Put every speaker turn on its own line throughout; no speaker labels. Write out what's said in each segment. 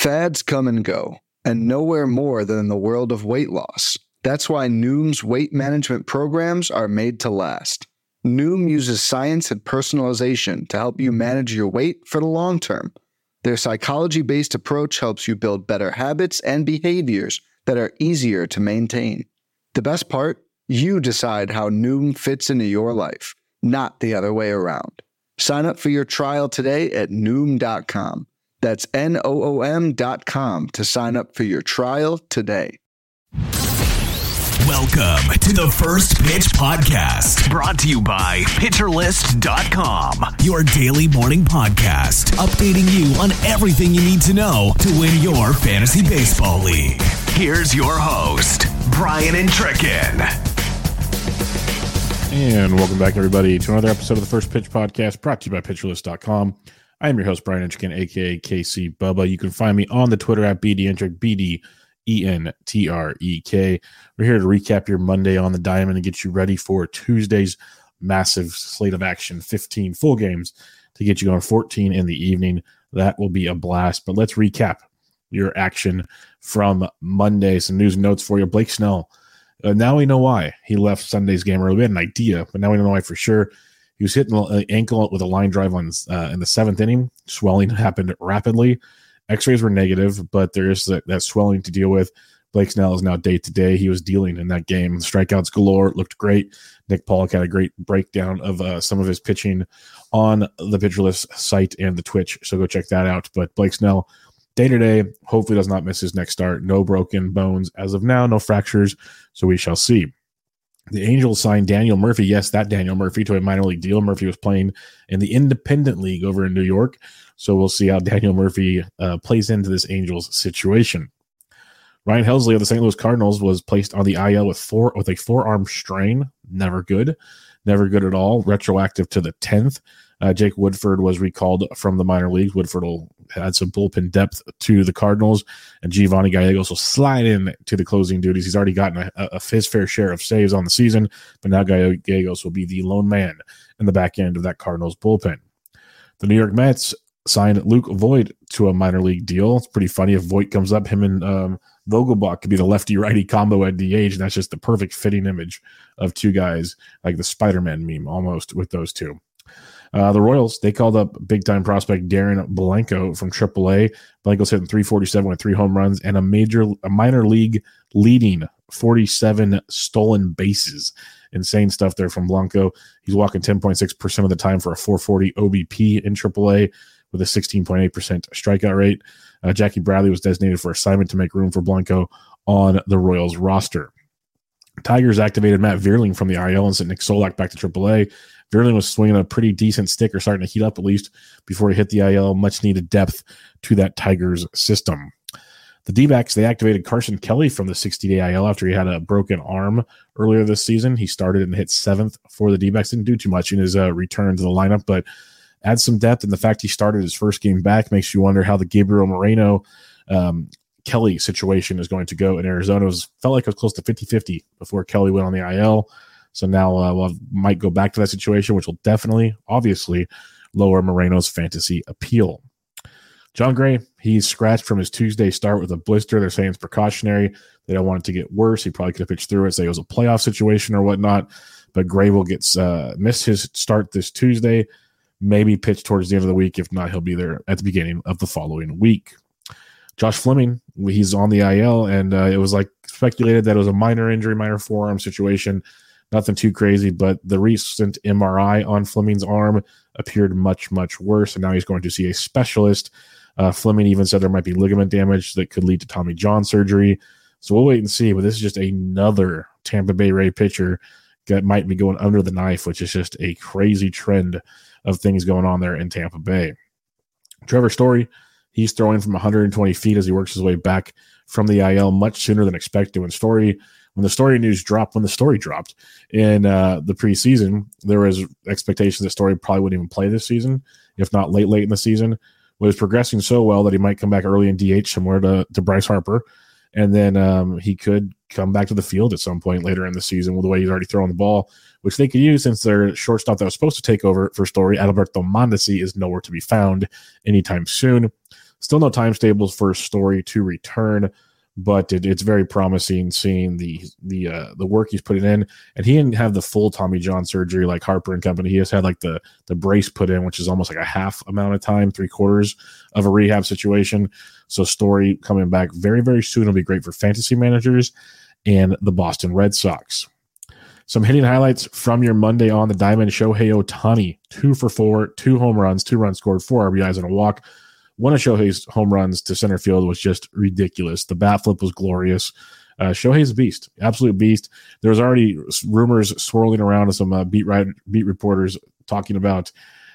Fads come and go, and nowhere more than in the world of weight loss. That's why Noom's weight management programs are made to last. Noom uses science and personalization to help you manage your weight for the long term. Their psychology-based approach helps you build better habits and behaviors that are easier to maintain. The best part? You decide how Noom fits into your life, not the other way around. Sign up for your trial today at Noom.com. That's Noom.com to sign up for your trial today.
Welcome to the First Pitch Podcast, brought to you by PitcherList.com, your daily morning podcast, updating you on everything you need to know to win your fantasy baseball league. Here's your host, Brian and Tricken.
And welcome back, everybody, to another episode of the First Pitch Podcast, brought to you by PitcherList.com. I am your host, Brian Entrick, a.k.a. KC Bubba. You can find me on the Twitter at BDentrick, BDENTREK. We're here to recap your Monday on the diamond and get you ready for Tuesday's massive slate of action, 15 full games to get you on 14 in the evening. That will be a blast. But let's recap your action from Monday. Some news and notes for you. Blake Snell. Now we know why he left Sunday's game early. We had an idea, but now we don't know why for sure. He was hitting the ankle with a line drive in the seventh inning. Swelling happened rapidly. X-rays were negative, but there is that swelling to deal with. Blake Snell is now day-to-day. He was dealing in that game. Strikeouts galore. Looked great. Nick Pollock had a great breakdown of some of his pitching on the Pitcher List site and the Twitch, so go check that out. But Blake Snell, day-to-day, hopefully does not miss his next start. No broken bones as of now, no fractures, so we shall see. The Angels signed Daniel Murphy. Yes, that Daniel Murphy to a minor league deal. Murphy was playing in the Independent League over in New York. So we'll see how Daniel Murphy plays into this Angels situation. Ryan Helsley of the St. Louis Cardinals was placed on the IL with a forearm strain. Never good. Never good at all. Retroactive to the 10th. Jake Woodford was recalled from the minor leagues. Woodford will add some bullpen depth to the Cardinals, and Giovanni Gallegos will slide in to the closing duties. He's already gotten his fair share of saves on the season, but now Gallegos will be the lone man in the back end of that Cardinals bullpen. The New York Mets signed Luke Voit to a minor league deal. It's pretty funny if Voit comes up. Him and Vogelbach could be the lefty-righty combo at DH, and that's just the perfect fitting image of two guys, like the Spider-Man meme almost with those two. The Royals, they called up big-time prospect Darren Blanco from AAA. Blanco's hitting .347 with 3 home runs and a minor league leading 47 stolen bases. Insane stuff there from Blanco. He's walking 10.6% of the time for a .440 OBP in AAA with a 16.8% strikeout rate. Jackie Bradley was designated for assignment to make room for Blanco on the Royals roster. Tigers activated Matt Vierling from the IL and sent Nick Solak back to AAA. Vierling was swinging a pretty decent stick, or starting to heat up at least before he hit the IL. Much needed depth to that Tigers system. The D-backs, they activated Carson Kelly from the 60-day IL after he had a broken arm earlier this season. He started and hit 7th for the D-backs. Didn't do too much in his return to the lineup, but adds some depth. And the fact he started his first game back makes you wonder how the Gabriel Moreno Kelly situation is going to go in Arizona. Felt like it was close to 50-50 before Kelly went on the IL. So now we might go back to that situation, which will definitely, obviously, lower Moreno's fantasy appeal. John Gray, he's scratched from his Tuesday start with a blister. They're saying it's precautionary. They don't want it to get worse. He probably could have pitched through it, say it was a playoff situation or whatnot. But Gray will miss his start this Tuesday, maybe pitch towards the end of the week. If not, he'll be there at the beginning of the following week. Josh Fleming, he's on the IL, and it was speculated that it was a minor injury, minor forearm situation. Nothing too crazy, but the recent MRI on Fleming's arm appeared much, much worse, and now he's going to see a specialist. Fleming even said there might be ligament damage that could lead to Tommy John surgery. So we'll wait and see, but this is just another Tampa Bay Ray pitcher that might be going under the knife, which is just a crazy trend of things going on there in Tampa Bay. Trevor Story, he's throwing from 120 feet as he works his way back from the IL much sooner than expected. When the story dropped in the preseason, there was expectations that Story probably wouldn't even play this season, if not late in the season. Was progressing so well that he might come back early in DH, similar to Bryce Harper, and then he could come back to the field at some point later in the season with the way he's already throwing the ball, which they could use since their shortstop that was supposed to take over for Story, Adalberto Mondesi, is nowhere to be found anytime soon. Still no time tables for Story to return, but it's very promising seeing the work he's putting in. And he didn't have the full Tommy John surgery like Harper and company. He just had like the brace put in, which is almost like a half amount of time, 3/4 of a rehab situation. So Story coming back very, very soon will be great for fantasy managers and the Boston Red Sox. Some hitting highlights from your Monday on the diamond. Shohei Ohtani, 2 for 4, 2 home runs, 2 runs scored, 4 RBIs and a walk. One of Shohei's home runs to center field was just ridiculous. The bat flip was glorious. Shohei's a beast, absolute beast. There was already rumors swirling around of some beat reporters talking about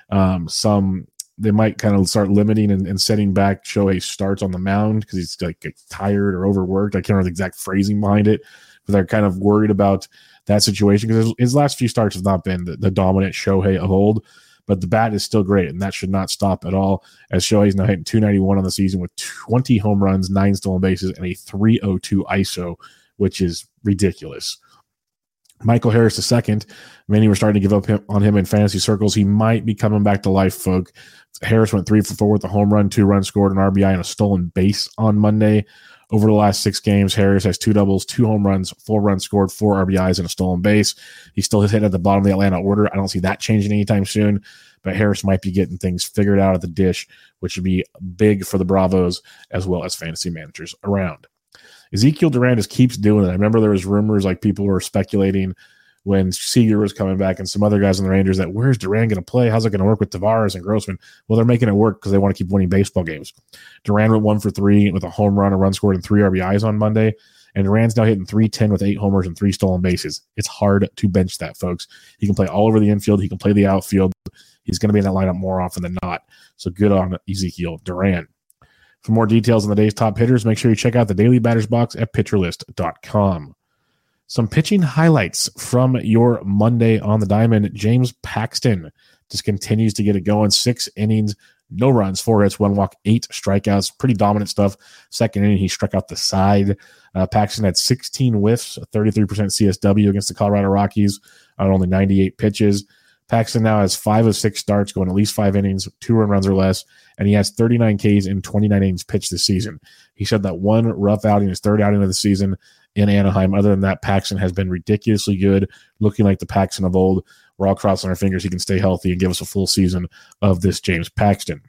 they might kind of start limiting and setting back Shohei starts on the mound because he's like tired or overworked. I can't remember the exact phrasing behind it, but they're kind of worried about that situation because his last few starts have not been the dominant Shohei of old. But the bat is still great, and that should not stop at all, as Shohei's now hitting 291 on the season with 20 home runs, 9 stolen bases, and a 302 ISO, which is ridiculous. Michael Harris II, many were starting to give up on him in fantasy circles. He might be coming back to life, folk. Harris went 3 for 4 with a home run, 2 runs scored, an RBI, and a stolen base on Monday. Over the last 6 games, Harris has 2 doubles, 2 home runs, 4 runs scored, 4 RBIs, and a stolen base. He still has hit at the bottom of the Atlanta order. I don't see that changing anytime soon, but Harris might be getting things figured out at the dish, which would be big for the Bravos as well as fantasy managers around. Ezekiel Duran just keeps doing it. I remember there was rumors like people were speculating when Seager was coming back and some other guys on the Rangers that where's Duran going to play? How's it going to work with Tavares and Grossman? Well, they're making it work because they want to keep winning baseball games. Duran went 1 for 3 with a home run, a run scored, and 3 RBIs on Monday. And Duran's now hitting .310 with 8 homers and 3 stolen bases. It's hard to bench that, folks. He can play all over the infield. He can play the outfield. He's going to be in that lineup more often than not. So good on Ezekiel Duran. For more details on the day's top hitters, make sure you check out the Daily Batters Box at PitcherList.com. Some pitching highlights from your Monday on the diamond. James Paxton just continues to get it going. 6 innings, no runs, 4 hits, 1 walk, 8 strikeouts. Pretty dominant stuff. Second inning, he struck out the side. Paxton had 16 whiffs, 33% CSW against the Colorado Rockies on only 98 pitches. Paxton now has 5 of 6 starts, going at least 5 innings, 2 earned runs or less, and he has 39 Ks in 29 innings pitched this season. He said that one rough outing, his 3rd outing of the season in Anaheim. Other than that, Paxton has been ridiculously good, looking like the Paxton of old. We're all crossing our fingers he can stay healthy and give us a full season of this James Paxton.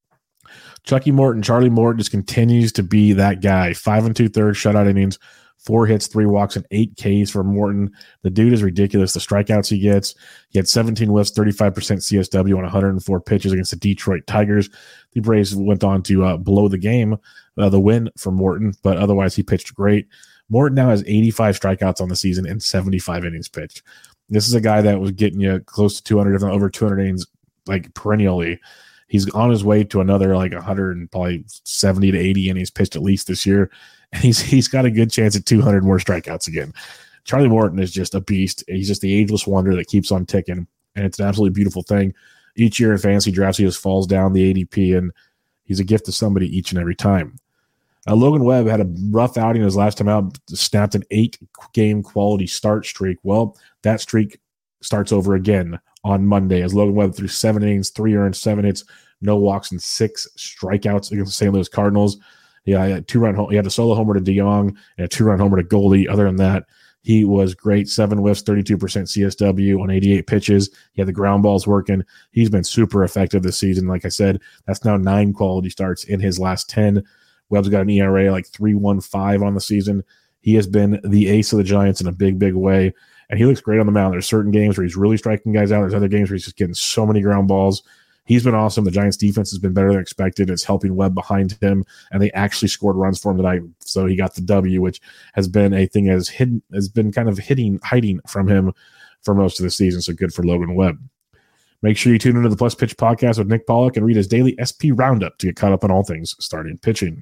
Charlie Morton just continues to be that guy. 5 2/3 shutout innings, 4 hits, 3 walks, and 8 Ks for Morton. The dude is ridiculous. The strikeouts he gets. He had 17 whiffs, 35% CSW on 104 pitches against the Detroit Tigers. The Braves went on to blow the game, the win for Morton, but otherwise he pitched great. Morton now has 85 strikeouts on the season and 75 innings pitched. This is a guy that was getting you close to 200, over 200 innings, like perennially. He's on his way to another like 100 and probably 70 to 80 innings pitched at least this year. And he's got a good chance at 200 more strikeouts again. Charlie Morton is just a beast. He's just the ageless wonder that keeps on ticking, and it's an absolutely beautiful thing. Each year in fantasy drafts, he just falls down the ADP, and he's a gift to somebody each and every time. Logan Webb had a rough outing his last time out, snapped an 8-game quality start streak. Well, that streak starts over again on Monday as Logan Webb threw 7 innings, 3 earned, 7 hits, no walks, and 6 strikeouts against the St. Louis Cardinals. Yeah, he had a solo homer to DeYoung and a 2-run homer to Goldie. Other than that, he was great. 7 whiffs, 32% CSW on 88 pitches. He had the ground balls working. He's been super effective this season. Like I said, that's now 9 quality starts in his last 10. Webb's got an ERA like 3.15 on the season. He has been the ace of the Giants in a big, big way, and he looks great on the mound. There's certain games where he's really striking guys out. There's other games where he's just getting so many ground balls. He's been awesome. The Giants' defense has been better than expected. It's helping Webb behind him, and they actually scored runs for him tonight. So he got the W, which has been a thing has been kind of hiding from him for most of the season. So good for Logan Webb. Make sure you tune into the Plus Pitch podcast with Nick Pollock and read his daily SP roundup to get caught up on all things starting pitching.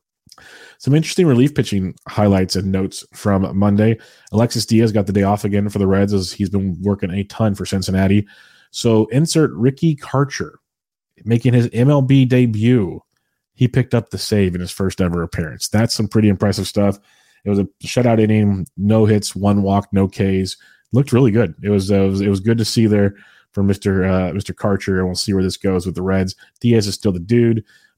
Some interesting relief pitching highlights and notes from Monday. Alexis Diaz got the day off again for the Reds as he's been working a ton for Cincinnati. So insert Ricky Karcher making his MLB debut. He picked up the save in his first ever appearance. That's some pretty impressive stuff. It was a shutout inning, no hits, 1 walk, no Ks. Looked really good. It was good to see there for Mr. Karcher, and we'll see where this goes with the Reds. Diaz is still the dude,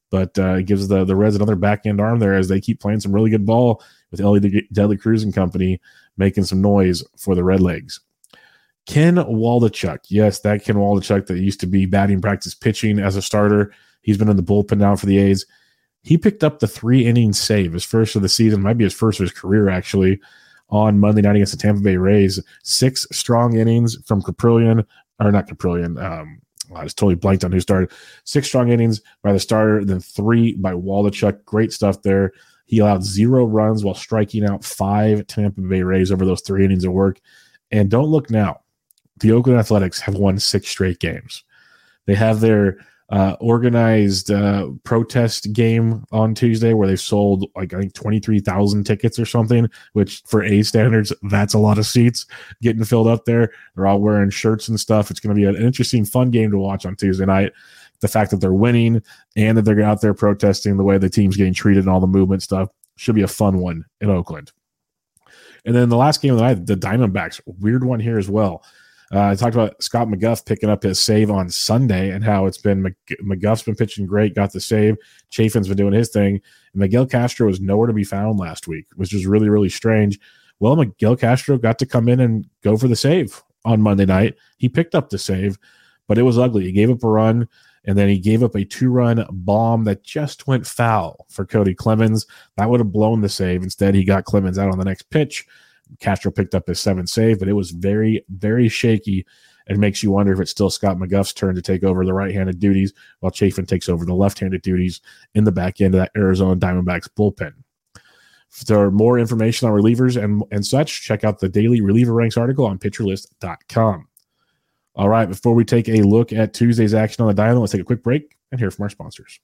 but it gives the Reds another back-end arm there as they keep playing some really good ball with Ellie Deadly Cruz and company making some noise for the Redlegs. Ken Waldichuk. Yes, that Ken Waldichuk that used to be batting practice pitching as a starter. He's been in the bullpen now for the A's. He picked up the 3-inning save, his first of the season, might be his first of his career actually, on Monday night against the Tampa Bay Rays. 6 strong innings from Caprillion, or not Caprillion, I just totally blanked on who started. 6 strong innings by the starter, then 3 by Waldichuk. Great stuff there. He allowed 0 runs while striking out 5 Tampa Bay Rays over those 3 innings of work. And don't look now. The Oakland Athletics have won 6 straight games. They have their organized protest game on Tuesday where they've sold like I think 23,000 tickets or something, which for A standards, that's a lot of seats getting filled up there. They're all wearing shirts and stuff. It's going to be an interesting, fun game to watch on Tuesday night. The fact that they're winning and that they're out there protesting the way the team's getting treated and all the movement stuff should be a fun one in Oakland. And then the last game of the night, the Diamondbacks, weird one here as well. I talked about Scott McGough picking up his save on Sunday and how it's been McGough's been pitching great, got the save. Chafin's been doing his thing. And Miguel Castro was nowhere to be found last week, which is really, really strange. Well, Miguel Castro got to come in and go for the save on Monday night. He picked up the save, but it was ugly. He gave up a run, and then he gave up a 2-run bomb that just went foul for Cody Clemens. That would have blown the save. Instead, he got Clemens out on the next pitch. Castro picked up his 7th save, but it was very, very shaky. It makes you wonder if it's still Scott McGough's turn to take over the right-handed duties while Chafin takes over the left-handed duties in the back end of that Arizona Diamondbacks bullpen. For more information on relievers and such, check out the daily reliever ranks article on pitcherlist.com. All right, before we take a look at Tuesday's action on the diamond, let's take a quick break and hear from our sponsors.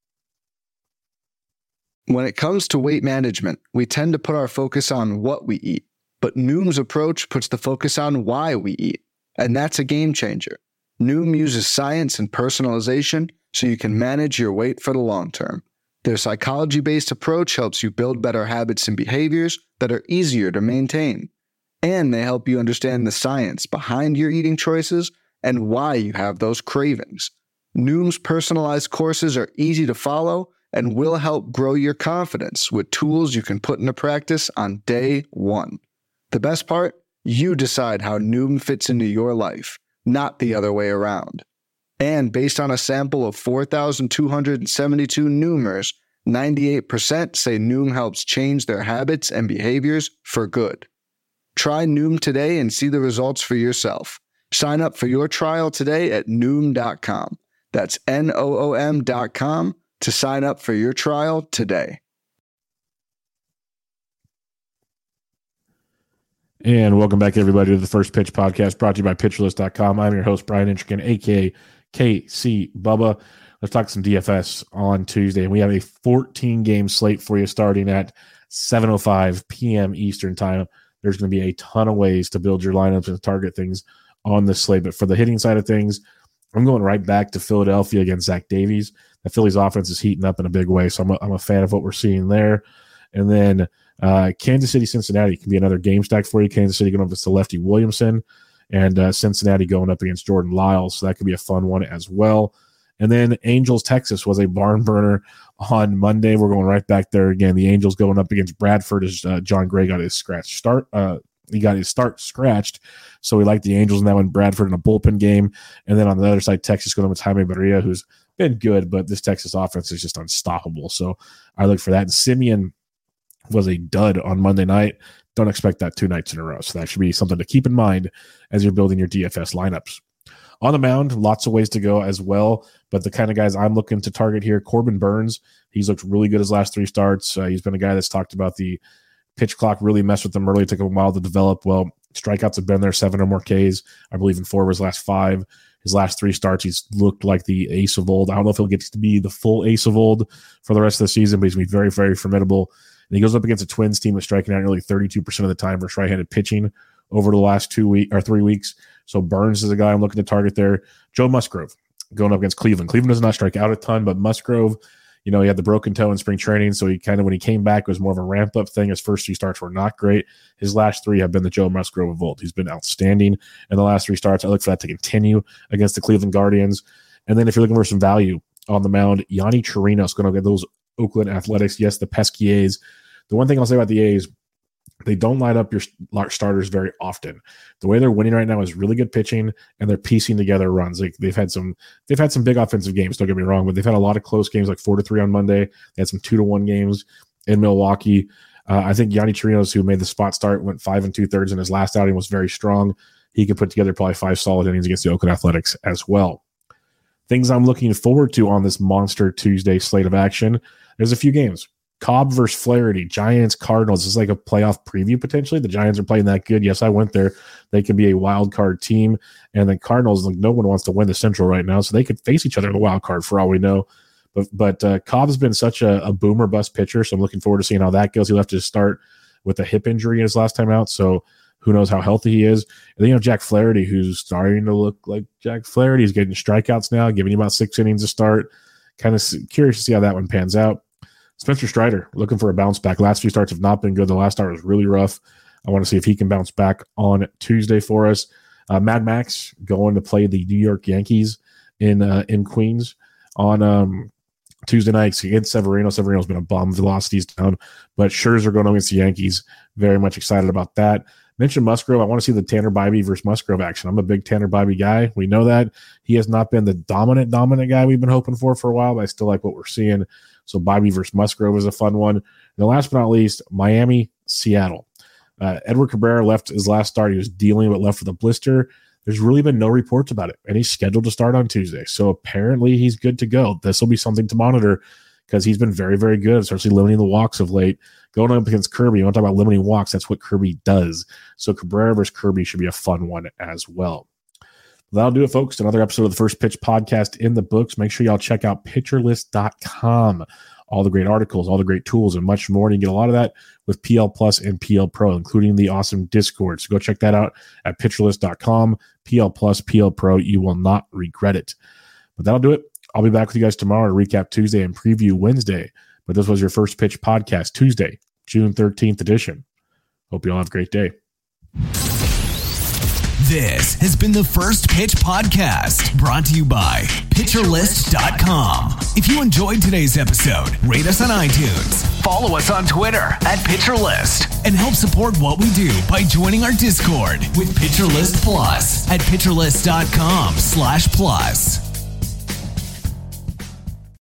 When it comes to weight management, we tend to put our focus on what we eat, but Noom's approach puts the focus on why we eat, and that's a game changer. Noom uses science and personalization so you can manage your weight for the long term. Their psychology-based approach helps you build better habits and behaviors that are easier to maintain, and they help you understand the science behind your eating choices and why you have those cravings. Noom's personalized courses are easy to follow and will help grow your confidence with tools you can put into practice on day 1. The best part? You decide how Noom fits into your life, not the other way around. And based on a sample of 4,272 Noomers, 98% say Noom helps change their habits and behaviors for good. Try Noom today and see the results for yourself. Sign up for your trial today at Noom.com. That's Noom.com to sign up for your trial today.
And welcome back, everybody, to the First Pitch Podcast brought to you by PitcherList.com. I'm your host, Brian Intrican, a.k.a. KC Bubba. Let's talk some DFS on Tuesday. And we have a 14-game slate for you starting at 7:05 p.m. Eastern Time. There's going to be a ton of ways to build your lineups and target things on this slate. But for the hitting side of things, I'm going right back to Philadelphia against Zach Davies. The Phillies offense is heating up in a big way, so I'm a fan of what we're seeing there. And then Kansas City, Cincinnati can be another game stack for you. Kansas City going up against Lefty Williamson, and Cincinnati going up against Jordan Lyles, so that could be a fun one as well. And then Angels, Texas was a barn burner on Monday. We're going right back there again. The Angels going up against Bradford as John Gray got his start. He got his start scratched, so we like the Angels in that one. Bradford in a bullpen game, and then on the other side, Texas going with Jaime Barria, who's been good, but this Texas offense is just unstoppable. So I look for that. And Simeon was a dud on Monday night. Don't expect that 2 nights in a row. So that should be something to keep in mind as you're building your DFS lineups. On the mound, lots of ways to go as well, but the kind of guys I'm looking to target here, Corbin Burns, he's looked really good his last 3 starts. He's been a guy that's talked about the pitch clock really messed with him early. It took him a while to develop. Well, strikeouts have been there, 7 or more Ks, I believe in 4 of his last 5. His last 3 starts, he's looked like the ace of old. I don't know if he'll get to be the full ace of old for the rest of the season, but he's going to be very, very formidable. And he goes up against a Twins team that's striking out nearly 32% of the time versus right-handed pitching over the last 3 weeks. So Burns is a guy I'm looking to target there. Joe Musgrove going up against Cleveland. Cleveland does not strike out a ton, but Musgrove, he had the broken toe in spring training, so he kind of, when he came back, it was more of a ramp-up thing. His first 2 starts were not great. His last 3 have been the Joe Musgrove of old. He's been outstanding in the last 3 starts. I look for that to continue against the Cleveland Guardians. And then if you're looking for some value, on the mound. Yanni Chirinos going to get those Oakland Athletics. Yes, the pesky A's. The one thing I'll say about the A's, they don't line up your starters very often. The way they're winning right now is really good pitching, and they're piecing together runs. Like they've had some big offensive games. Don't get me wrong, but they've had a lot of close games, like 4-3 on Monday. They had some 2-1 games in Milwaukee. I think Yanni Chirinos, who made the spot start, went 5 2/3 in his last outing, was very strong. He could put together probably 5 solid innings against the Oakland Athletics as well. Things I'm looking forward to on this monster Tuesday slate of action. There's a few games. Cobb versus Flaherty, Giants, Cardinals. This is like a playoff preview potentially. The Giants are playing that good. Yes, I went there. They could be a wild card team. And the Cardinals, like no one wants to win the Central right now, so they could face each other in the wild card for all we know. But Cobb's been such a boomer bust pitcher, so I'm looking forward to seeing how that goes. He'll have to start with a hip injury his last time out, so who knows how healthy he is. And then you have Jack Flaherty, who's starting to look like Jack Flaherty. He's getting strikeouts now, giving you about 6 innings to start. Kind of curious to see how that one pans out. Spencer Strider, looking for a bounce back. Last few starts have not been good. The last start was really rough. I want to see if he can bounce back on Tuesday for us. Mad Max going to play the New York Yankees in Queens on Tuesday nights against Severino. Severino's been a bum. Velocity's down. But Scherzer going against the Yankees. Very much excited about that. Mentioned Musgrove. I want to see the Tanner Bybee versus Musgrove action. I'm a big Tanner Bybee guy. We know that. He has not been the dominant guy we've been hoping for a while, but I still like what we're seeing. So Bybee versus Musgrove is a fun one. And last but not least, Miami, Seattle. Edward Cabrera left his last start. He was dealing with left with a blister. There's really been no reports about it, and he's scheduled to start on Tuesday. So apparently he's good to go. This will be something to monitor because he's been very, very good, especially limiting the walks of late. Going up against Kirby, you want to talk about limiting walks, that's what Kirby does. So Cabrera versus Kirby should be a fun one as well. That'll do it, folks. Another episode of the First Pitch Podcast in the books. Make sure y'all check out PitcherList.com. All the great articles, all the great tools, and much more. And you get a lot of that with PL Plus and PL Pro, including the awesome Discord. So go check that out at PitcherList.com. PL Plus, PL Pro. You will not regret it. But that'll do it. I'll be back with you guys tomorrow to recap Tuesday and preview Wednesday. But this was your First Pitch Podcast, Tuesday, June 13th edition. Hope you all have a great day.
This has been the First Pitch Podcast, brought to you by PitcherList.com. If you enjoyed today's episode, rate us on iTunes, follow us on Twitter at PitcherList, and help support what we do by joining our Discord with PitcherList Plus at PitcherList.com/plus.